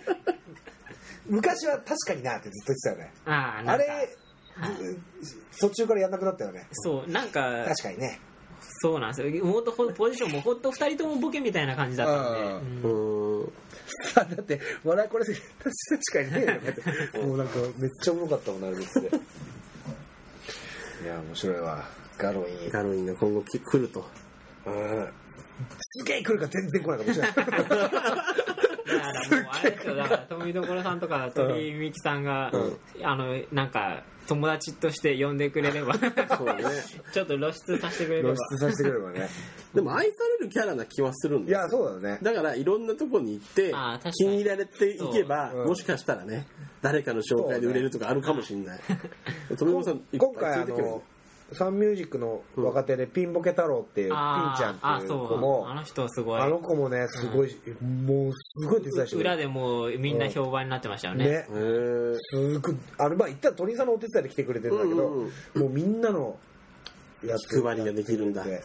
昔は確かになってずっと言ってたよねああれはい、途中からやんなくなったよねそうなんか確かにねそうなんですよもっとポジションもほんとふたりともボケみたいな感じだったんでうんうんだって笑いこれ確かにねもうなんかめっちゃおもろかったもんなるですねいや面白いわガロインガロインが今後来るとうんすげえ来るか全然来ないかもしれないだからもうあれですよだから富所さんとか鳥居美樹さんが、うん、あのなんか友達として呼んでくれればそうねちょっと露出させてくれれば露出させてくれればねでも愛されるキャラな気はするんですよいやそうだねだからいろんなとこに行って気に入られていけば、うん、もしかしたらね誰かの紹介で売れるとかあるかもしれない、ね、富所さん今回あのサンミュージックの若手でピンボケ太郎っていう、うん、ピンちゃんっていう子もあ, あの人すごいあの子もねすごい、うん、もうすごい手伝いして裏でもうみんな評判になってましたよね、うん、ねすごいあのまあ言ったら鳥居さんのお手伝いで来てくれてるんだけど、うんうんうん、もうみんなのやつ配りができるんだ、うん、へ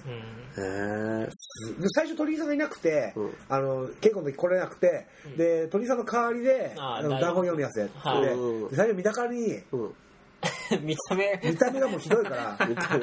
最初鳥居さんがいなくて、うん、あの稽古の時来れなくて、うん、で鳥居さんの代わりで台本読みやすやって、はい、最初見たからに、うん見た目見た目がもうひどいから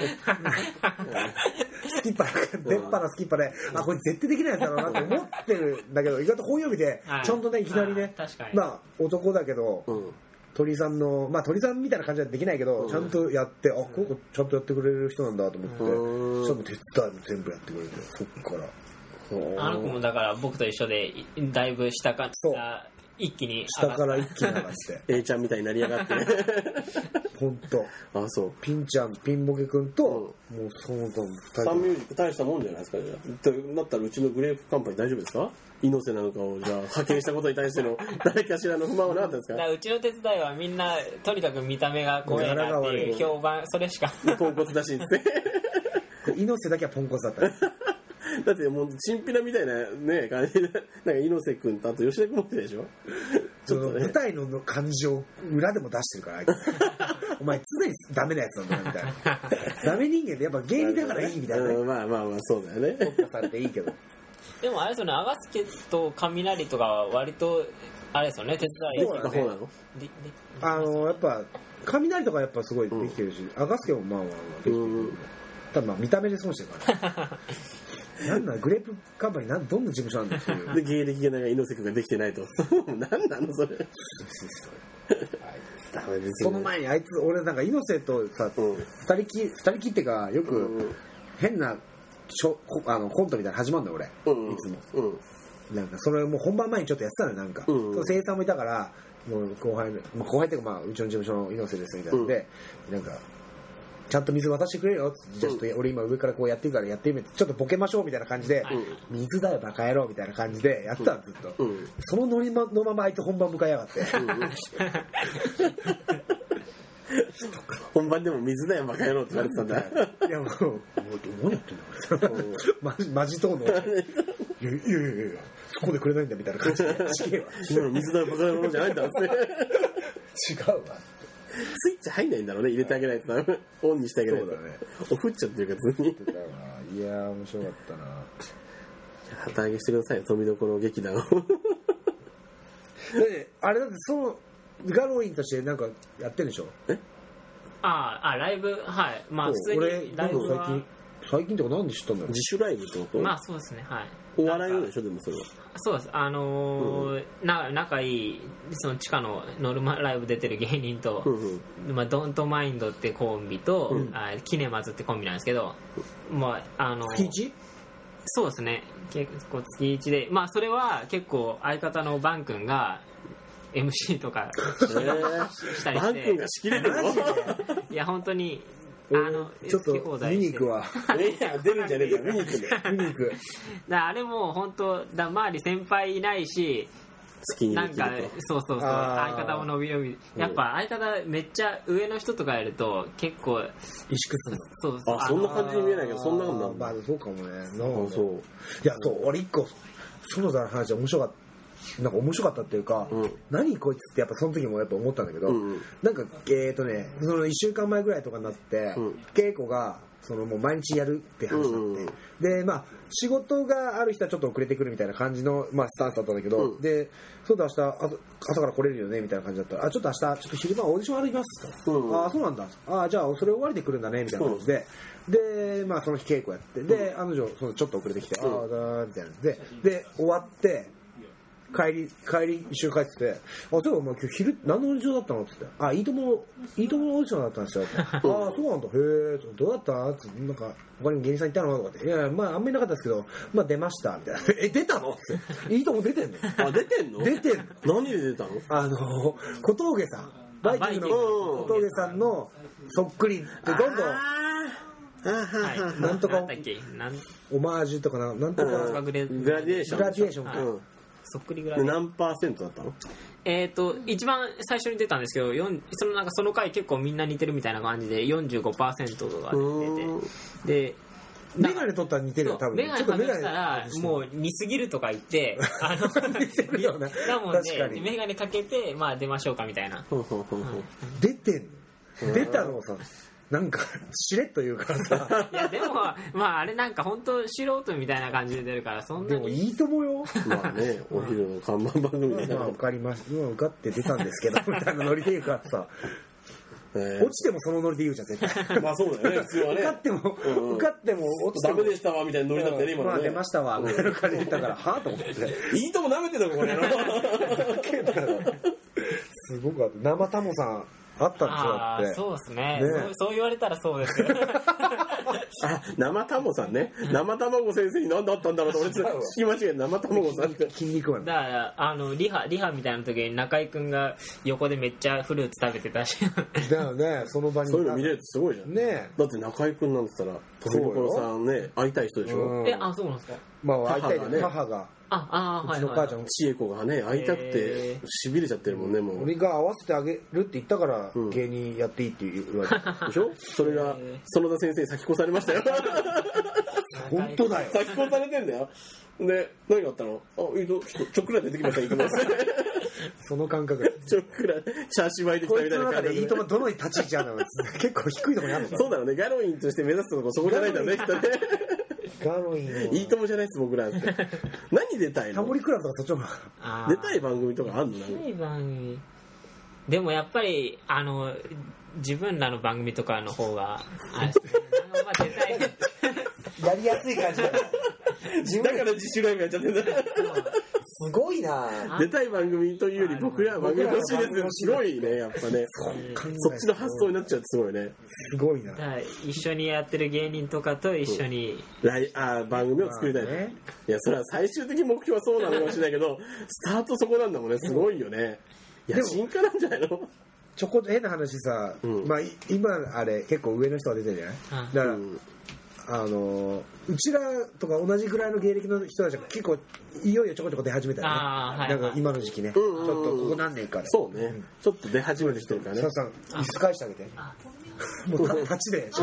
スキッパー出っ歯のスキッパーであこれ絶対できないやつだろうなって思ってるんだけど意外と本読みでちゃんとねいきなりねまあ男だけど、うん、鳥さんのまあ鳥さんみたいな感じはできないけど、うん、ちゃんとやってあここちゃんとやってくれる人なんだと思って、うん、しかも手伝いも全部やってくれてそっからあの子もだから僕と一緒でだいぶ下から一気に下から一気に上がって A ちゃんみたいになりやがってね本当あそうピンちゃんピンボケ君と、うん、もうその他ふたりサンミュージック大したもんじゃないですかじゃあだったらうちのグレープカンパニー大丈夫ですか猪瀬なんかをじゃあ派遣したことに対しての誰かしらの不満はなかったんですかだからうちの手伝いはみんなとにかく見た目が怖いなっていう評判それしかポンコツだしって猪瀬だけはポンコツだっただってもうチンピラみたいなね感じでなんか猪瀬君とあと吉田君もいるでしょちょっと、ね、舞台の感じを裏でも出してるからお前常にダメなやつなんだよみたいなダメ人間でやっぱ芸人だからいいみたいな、ね、 まあまあまあそうだよね特化されていいけどでもあれですよねアガスケと雷とかは割とあれですよね、手伝いできた方なの？ あのやっぱ雷とかやっぱすごいできてるし、うん、赤助もまあまあできてる、うん、ただまあ見た目で損してるからなんだグレープカンパニーなんどんな事務所なんだっていうで芸歴がなんか猪瀬君ができてないと何なのそれダメです、ね、 その前にあいつ俺なんか猪瀬とさ、うん、二人き二人きってかよく変なしょあのコントみたいなの始まるんだよ俺、うん、いつも、うん、なんかそれもう本番前にちょっとやってたのよなんか、うんうん、声優さんもいたからもう後輩、まあ、後輩っていうかまあうちの事務所の猪瀬ですみたいなので、うん、なんかちゃんと水渡してくれよって、じゃあちょっと俺今上からこうやってるからやってみてちょっとボケましょうみたいな感じで、うん、水だよバカ野郎みたいな感じでやってたのずっと、うん、そのノリのままあいつ本番迎えやがって、うん、 本番でも水だよバカ野郎って言われてたんだいやもうもう何やってんのマジマジトーンのいやいやいやいやそこでくれないんだみたいな感じで水だよバカ野郎じゃないんだって違うわスイッチ入んないんだろうね、入れてあげないとオンにしてあげないと、ね、オフっちゃってるからずっにいやー面白かったな。 じゃあ旗揚げしてくださいよ富所劇団をあれだってそのガロインとしてなんかやってるんでしょ。えああライブはいまあ普通にライブは最近最近とかなんで知ったんだろう。 自主ライブってこと？ まあそうですねはい。 お笑いのでしょでもそれは。 そうですあのーうん、な仲いいその地下のノルマライブ出てる芸人と、うんうんまあ、ドントマインドってコンビと、うん、あキネマズってコンビなんですけど、まああのー、 月一？ そうですね結構月一でまあそれは結構相方のバン君がエムシー とかしたりして、バン君が仕切れるの？ いや本当にあのちょっと見に行くわいや出るんじゃねえか見に行くね見に行くだあれも本当だ周り先輩いないし好きになんかそうそうそう相方も伸び伸びやっぱ相方めっちゃ上の人とかやると結構萎縮するそうそうあそんな感じに見えないけどそんなことなんだ。 まあそうかもねなんそういやそう俺一個園田の話面白かったなんか面白かったっていうか、うん、何こいつってやっぱその時もやっぱ思ったんだけど、うんうん、なんかえーとねそのいっしゅうかんまえぐらいとかになって、うん、稽古がそのもう毎日やるって話になって、うんうん、でまあ仕事がある人はちょっと遅れてくるみたいな感じの、まあ、スタンスだったんだけど、うん、でそうだ明日朝から来れるよねみたいな感じだったらあちょっと明日ちょっと昼間オーディションありますと、うん、あそうなんだあじゃあそれ終わりで来るんだねみたいな感じで、うん、でまあその日稽古やってで案の定そのちょっと遅れてきて、うん、ああだみたいなでで終わって帰り、帰り一緒に帰ってて、あ、そういえばお前今日昼何のオーディションだったのって言って、あ、いいとも、いいとものオーディションだったんですよ。ああ、そうなんだ、へえ、どうだったって、なんか、他にも芸人さんいたのとかって、いや、まあ、あんまりなかったですけど、まあ出ました、みたいな。え、出たのって。いいとも出てんのあ、出てんの出てんの何で出たのあの、小峠さん。バイキングの小峠さんのそっくりってどんどん、 はい、 なんとかオマージュとかな、なんとかグラディエーション。 グラディエーションか。 はいそっくりぐらい何パーセントだったの？ えっ、ー、と一番最初に出たんですけどそのなんかその回結構みんな似てるみたいな感じで よんじゅうごパーセント が出てでメガネ取ったら似てるよ多分メガネ外したらもう似すぎるとか言ってあの似てるよねだもんでメガネかけてまあ出ましょうかみたいな出てんの出たのさなんかしれっと言うからさいやでもまああれなんか本当素人みたいな感じで出るからそんなにでもいいともよまあねお昼の看板番組でまあ受かりました今受かって出たんですけどみたいなノリで言うからさえー、落ちてもそのノリで言うじゃん絶対まあそうだよね普通はね受かっても、うん、受かっても落ちてもダメでしたわみたいなノリだったね今のねまあ出ましたわみたいな感じで言ったからはぁと思っていいとも舐めてたこれすごくあって生タモさんあったんでしょだってそうですね、ね、そうそう言われたらそうですよあ生卵さんね生卵先生に何だったんだろうと俺聞き間違え生卵さんって筋肉マンだからあのリハリハみたいな時に中居君が横でめっちゃフルーツ食べてたしだよねその場にそういうの見れるってすごいじゃんねだって中居君なんて言ったら富所さんね会いたい人でしょ、 うん、えあそうなんですかまあ会いたいね母がああはい、はい、 うちの母ちゃん千恵子がね会いたくてしびれちゃってるもんねもう俺が会わせてあげるって言ったから芸人やっていいって言われたでしょそれが園田先生に先越されましたよ本当だよ先越されてんだよで何があったのあいいとちょっくらい出てきましたいいともその感覚ちょっくらいチャーシュー巻いてきたみたいな感じでいいともどの立ち位置あるの結構低いところにあるのかそうだろうねガロインとして目指すとこそこじゃないんだろうねきっとねガロインいいともじゃないです僕らって何出たいの？ タモリクラブとかそっちの方あ出たい番組とかあんの？ 出たい番組でもやっぱりあの自分らの番組とかの方があれまあ出たいやりやすい感じだからだから自主ライブやっちゃってんだすごいな。 出たい番組というより僕らは番組欲しいですよ。すごいねやっぱね。そっちの発想になっちゃうとすごいね。 すごいな。 一緒にやってる芸人とかと一緒に、 うん、あ番組を作りたい、ね、いやそれは最終的目標はそうなのかもしれないけどスタートそこなんだもんね。すごいよね。いや進化なんじゃないの？ ちょこっと変な話さ、うん、まあ今あれ結構上の人が出てるじゃない、うん、だから、うんあのうちらとか同じぐらいの芸歴の人たちが結構いよいよちょこちょこ出始めたよね。あ、はい、なんか今の時期ね、うんうんうん、ちょっとここ何年かでそうね、うん、ちょっと出始めてきてるからね。 佐々さん椅子返してあげてもう立ちで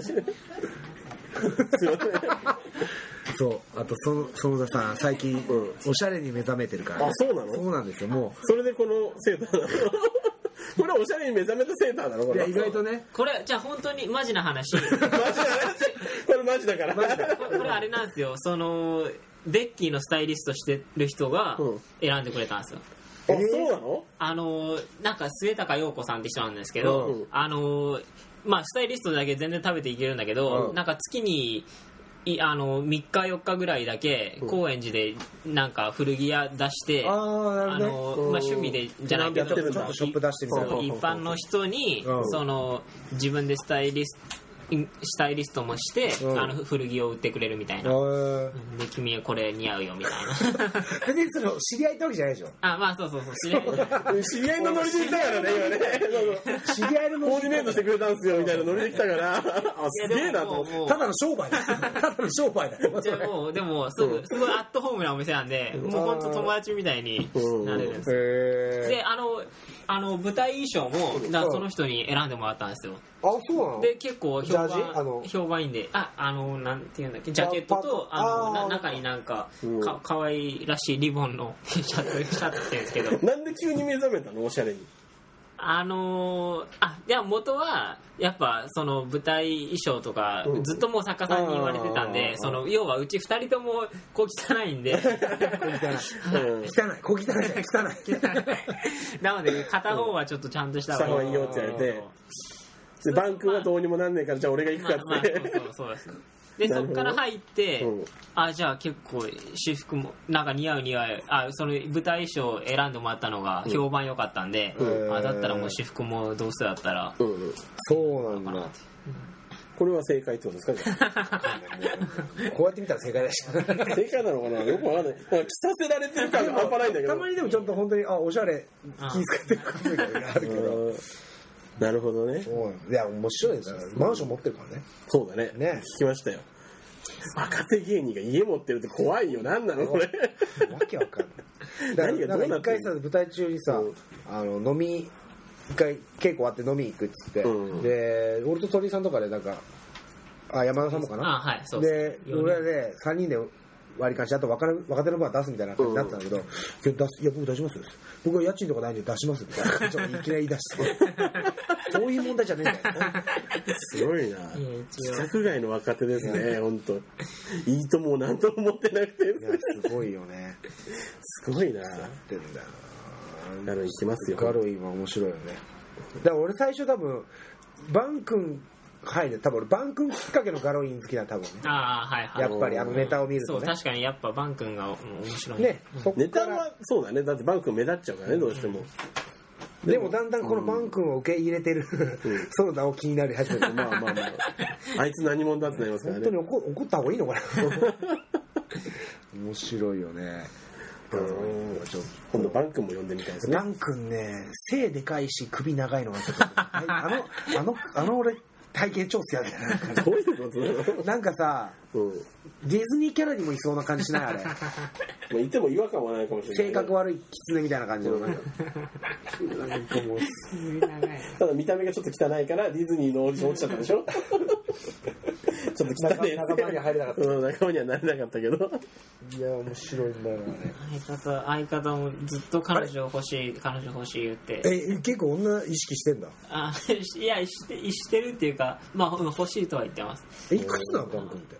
そうあと園田さん最近、うん、おしゃれに目覚めてるから、ね、 あそうなの？ そうなんですよ。もうそれでこのセーターなのこれはおしゃれに目覚めたセーターなの？これいや意外とねこれじゃあ本当にマジな話マジな話これマジだからマジだこれあれなんですよ。そのベッキーのスタイリストしてる人が選んでくれたんですよ、 うん、あそうなの？ あのなんか末高陽子さんって人なんですけど、うん、あのまあスタイリストだけ全然食べていけるんだけど、うん、なんか月にいあのみっかよっかぐらいだけ高円寺でなんか古着屋出して、うん、ああの、まあ、趣味でじゃないけどちょっとショップ出してみたいな一般の人に、うん、その自分でスタイリストスタイリストもして、うん、あの古着を売ってくれるみたいな、うん、で君はこれ似合うよみたいな別にその知り合いってわけじゃないでしょ。 あまあそうそうそう知り合い知り合いのノリで来たからね今ね知り合いのノリでコーディネートしてくれたんすよみたいなノリで来たからあすげえなとただの商売だただの商売だよでもでもすぐすごいアットホームなお店なんで、うん、もう本当友達みたいになれるんですよ、うん、であのあの舞台衣装もだその人に選んでもらったんですよ。 あそうなの？ で結構評判あの評判いいんでああのなんていうんだっけジャケットとあのな中になんかか可愛らしいリボンのシャツシャツって言うんですけどなんで急に目覚めたのおしゃれに？ あのー、あいや元はやっぱその舞台衣装とかずっともう作家さんに言われてたんで、その要はうちふたりとも小汚いんで小汚い汚い小汚い汚いなので片方はちょっとちゃんとした方がいいよって言われてでバンクはどうにもなんねえからじゃあ俺が行くかって、まあまあ、そうそうそうですでそっから入って、うん、あじゃあ結構私服もなんか似合う似合うあその舞台衣装を選んでもらったのが評判良かったんで、うん、あだったらもう私服もどうせだったら、うん、 そうなんだ。 これは正解ってことですか？ こうやって見たら正解だし正解なのかなよくわかんない。着させられてる感が半端ないんだけどたまにでもちょっと本当にあおしゃれ気遣ってる感じがあるけどなるほどね。 そういや面白いですよ。マンション持ってるからね。 そうだね。ね聞きましたよ。若手芸人が家持ってるって怖いよ。なんなのこれ。 わけわかんない。何がどうなってる？一回さ舞台中にさ、うん、あの飲み一回稽古終わって飲み行くっつって、うん、で俺と鳥居さんとかでなんかあ山田さんもかな。 あはいそうです。で俺で三人で割り勘しあと若手の分は出すみたいな感じになってたんだけど、うん、出すいや僕出しますよ。僕は家賃とかないんで出しますみたいな感じでいきなり言い出してそういう問題じゃねえんだよね。 すごいな。規格外の若手ですね本当。いいともなんとも思ってなくていやすごいよね。 すごいな。 やってんだよな。ガロイン来ますよ。 ガロインは面白いよね。だから俺最初多分バン君はいね、多分俺バン君きっかけのガロイン好きな多分ね。 ああはいはい。 やっぱりあのネタを見るとね。 そう確かにやっぱバン君が面白いね。 ネタはそうだね。だってバン君目立っちゃうからねどうしても。 でも、でもだんだんこのバン君を受け入れてるソロダを気になり始めて、 まあまあまあ。あいつ何者だってなりますからね。 本当に怒怒った方がいいのかな。面白いよね。 今度バン君も呼んでみたいですね。 バン君ね背でかいし首長いのがちょっとあのあのあの俺体型超強いな。 どういうことなんかさ、うん、ディズニーキャラにもいそうな感じしないあれ。 まあいても違和感はないかもしれない、 ね。性格悪い狐みたいな感じのなんか。なんかもうただ見た目がちょっと汚いからディズニーのオーディション落ちちゃったでしょ。ちょっと汚い。 仲間には入れなかった。 うん、仲間にはなれなかったけど。 いや面白いんだよね。 相方相方もずっと彼女欲しい彼女欲しい言って。 え結構女意識してんだ。 あいやしてしてるっていうかまあ欲しいとは言ってます。 えいくつなのバン君って。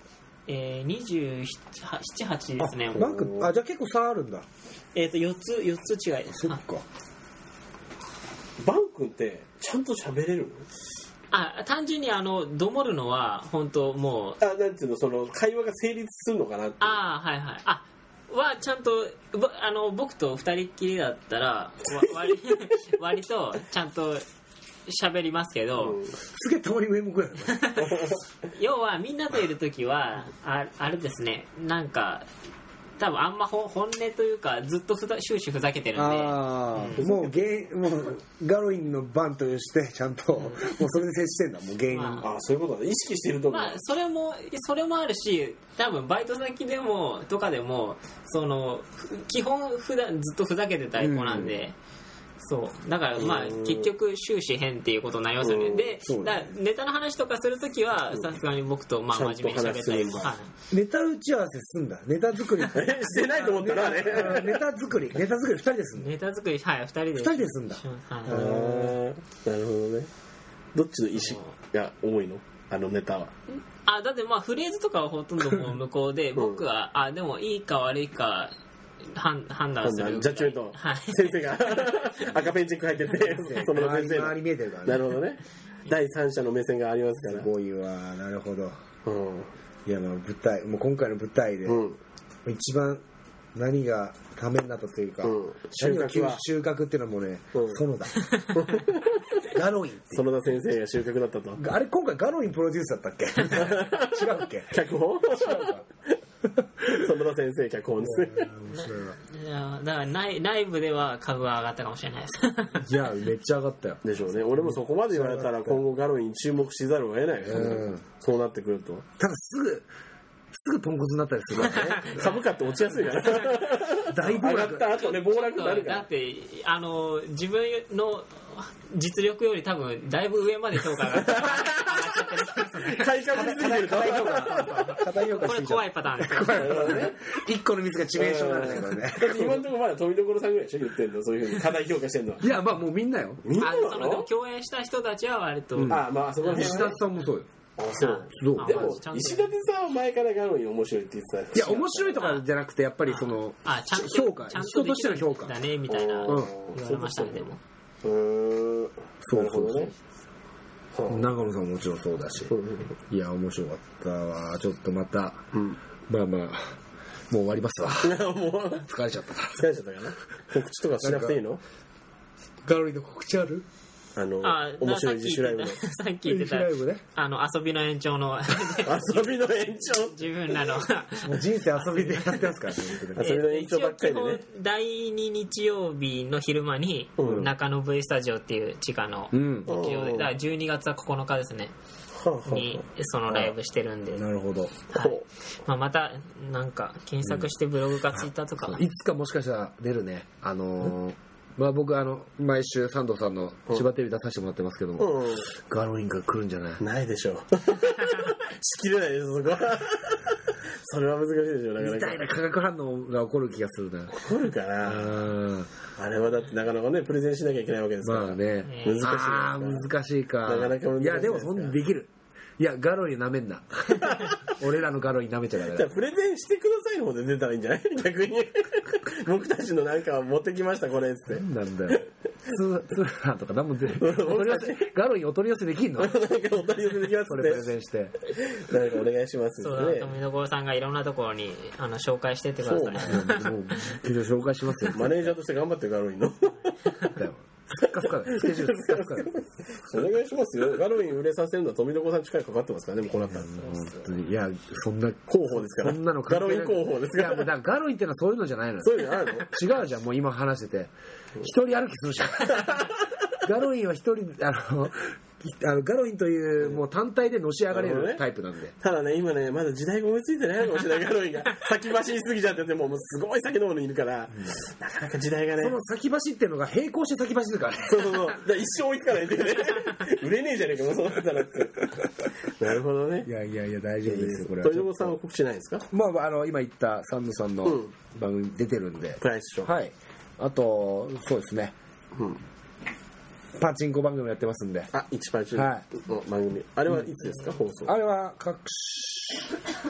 えー、にじゅうなな、はちですね。 バンク、あ、じゃあ結構差あるんだ。 えっ、ー、と、よっつ、よっつ違いです。 そっか。 バン君ってちゃんと喋れるの？ あ、単純にあのどもるのは本当もう、 あ、なんていうの、その会話が成立するのかなって。 あ、はいはい。あ、はちゃんとあの僕と二人っきりだったら割割とちゃんと喋りますけど、うん、 すげえたまに上向くやん要はみんなといるときはああれですね、なんか多分あんま本音というかずっとふざ終始ふざけてるんで、 あ、うん、もうゲもうガロインの番としてちゃんと、うん、もうそれで接してんだ、もう原因、まあ、あ、そういうことだ、意識してるとこ、 まあ、それもそれもあるし、多分バイト先でもとかでもその基本普段ずっとふざけてた子なんで、うん、そうだからまあ結局終始変っていうことになりますよね。で、だネタの話とかするときはさすがに僕とまあ真面目に喋ったりとか、 ネタ打ち合わせすんだ、ネタ作りしてないと思ったらね、 ネタ作りネタ作りふたりですんだ、 ネタ作り、はい、ふたりでふたりですんだ、 はい、あ、なるほどね。どっちの意思が多いの、あのネタは？ あ、だってまあフレーズとかはほとんどもう向こうで僕は、うん、あ、でもいいか悪いか判断するジャッジメント、はい、先生が赤ペンチェック入っててその先生周り見えてるからね。 なるほどね、第三者の目線がありますから。 すごいわ、なるほど、 うん、 いや、まあ舞台、もう今回の舞台で、うん、一番何がためになったというか、うん、収穫は収穫っていうのもね、うん、園田ガロインって園田先生が収穫だったと。 あれ今回ガロインプロデュースだったっけ違うっけ脚本違うか園田先生脚本ですね。 いやだから内内部では株は上がったかもしれないですいやめっちゃ上がったよでしょうね。俺もそこまで言われたら今後ガロイン注目しざるを得ない、うん、そうなってくると。 ただすぐすぐポンコツになったりするわね株価って落ちやすいから大暴落、 上がった後ね暴落になるから。 だってあの自分の実力より多分だいぶ上まで評価が上がっちゃってる。 買い株についてるとこれ怖いパターンですね。一個のミスが致命傷なんだけどね。 今のところまだ富所さんぐらいでしょ言ってんの、そういうふうに過大評価してんのは。 いやまあもうみんなよ。 みんなのその共演した人たちは割と、 うん、あまあそこら石田さんもそうよ。 あ、そうそうでも石立さんは前からガロイン面白いって言ってた。 いや面白いとかじゃなくてやっぱりそのあちゃんと評価、人としての評価だねみたいな言われましたね。でもうーん、 そうそうね。長野さんももちろんそうだし、いや面白かったわ。ちょっとまた、うん、まあまあもう終わりますわもう疲れちゃった疲れちゃったかな。告知とかしなくていいの？ ガロインの告知ある？ あのあ面白い自主ライブのさっき言ってた、ね、あの遊びの延長の遊びの延長自分らのもう人生遊びでやってますからね遊びの延長ばっかりでね。 だいに日曜日の昼間に、うん、中野 V スタジオっていう地下の劇場で、だからじゅうにがつはここのかですね、うん、にそのライブしてるんで。 なるほど、はい。 まあ、またなんか検索してブログかツイッターとか、 うん、いつかもしかしたら出るね。あのーまあ、僕あの毎週サンドさんの千葉テレビ出させてもらってますけども、うん、ガロインが来るんじゃない？ ないでしょうしきれないですそこはそれは難しいでしょう。なかなかみたいな化学反応が起こる気がするな。 起こるかな。あれはだってなかなかねプレゼンしなきゃいけないわけですから。 まあね、 難しい。 あ難しいか。 なかなか難しいですか。 いやでもそんなできる。いやガロイン舐めんな俺らのガロイン舐めちゃダメだ。 じゃあプレゼンしてくださいの方で出たらいいんじゃない？逆に僕たちのなんか持ってきましたこれっつって。 なんだよツーラーとか何も出ないガロインお取り寄せできんの？なんかお取り寄せできますって。 それプレゼンしてなんかお願いしますですね。そうだ、富所さんがいろんなところにあの紹介してってください。 もう紹介しますよ。 マネージャーとして頑張ってガロインのだよスカスカだよ。スケジュールスカスカだよ。 お願いしますよ。ガロイン売れさせるのは富所さん力かかってますからね。もうこうなったら本当に。いやそんな広報ですから。 そんなのガロイン広報ですから。 いやもうだからガロインってのはそういうのじゃないのよ。 そういうのあるの？ 違うじゃん。もう今話してて一人歩きするじゃんガロインは一人あのあのガロインというもう単体でのし上がれるタイプなんで、ね、 ただね今ねまだ時代が追いついてないかもしれないガロインが先走りすぎちゃっててもうすごい先のものいるから、うん、なかなか時代がねその先走っていうのが並行して先走るからねそうそうそうだ一生追いつかないんでね売れねえじゃねえかもうそうなったらってなるほどね。 いやいやいや大丈夫ですよこれは。 豊所さんは告知ないですか？ まああの今言ったサンドさんの番組出てるんで、 うん、プライスショー、 はい、あとそうですね、うんパチンコ番組やってますんで。 あ、一パチンコの番組。あれはいつですか、放送？ あれは各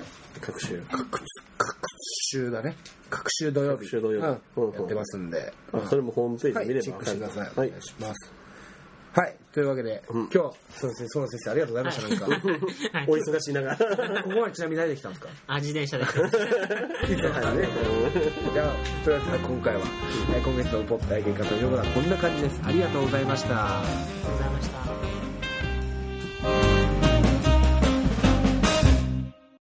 各週各各週だね。各週土曜日。 各週土曜日、 うん、やってますんで、 あ、それもホームページ見れば、はい、 チェックしてください。 はい、 お願いします。はい、というわけで、うん、今日そうですね、園先生ありがとうございました。なんか、 はい、お忙しいながらここまでちなみに何で来たんですか？ あ、自転車で来た。いつもはいね。じゃあとりあえず今回は、えー、今月のポップ体験型のようなこんな感じです。ありがとうございました。 ありがとうございました。